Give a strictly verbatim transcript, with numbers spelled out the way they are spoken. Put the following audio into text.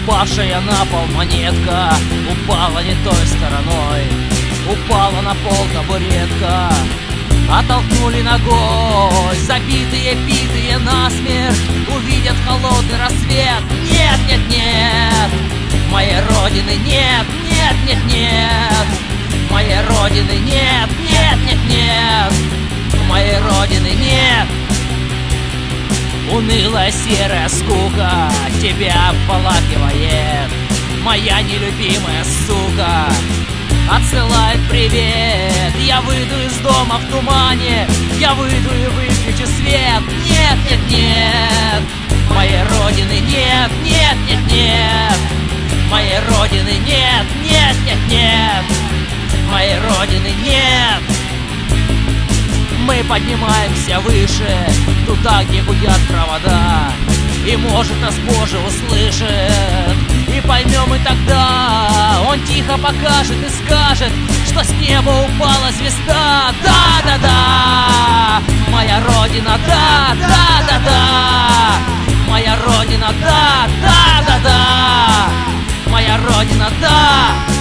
Упавшая на пол монетка упала не той стороной, упала на пол табуретка. Оттолкнули ногой, забитые, битые насмерть увидят холодный рассвет. Нет, нет, нет, моей родины нет, нет, нет, нет, моей родины нет, нет, нет, нет, моей родины нет. Унылая серая скука тебя обволакивает, моя нелюбимая сука отсылает привет. Я выйду из дома в тумане, я выйду и выключу свет. Нет, нет, нет, моей родины нет, нет, нет, нет, моей родины нет, нет, нет, нет, моей родины нет. Мы поднимаемся выше, туда, где гудят провода, и может нас Боже услышит, и поймем и тогда Он тихо покажет и скажет, что с неба упала звезда. Да-да-да, моя родина, да-да-да-да, моя родина, да-да-да-да, моя родина, да.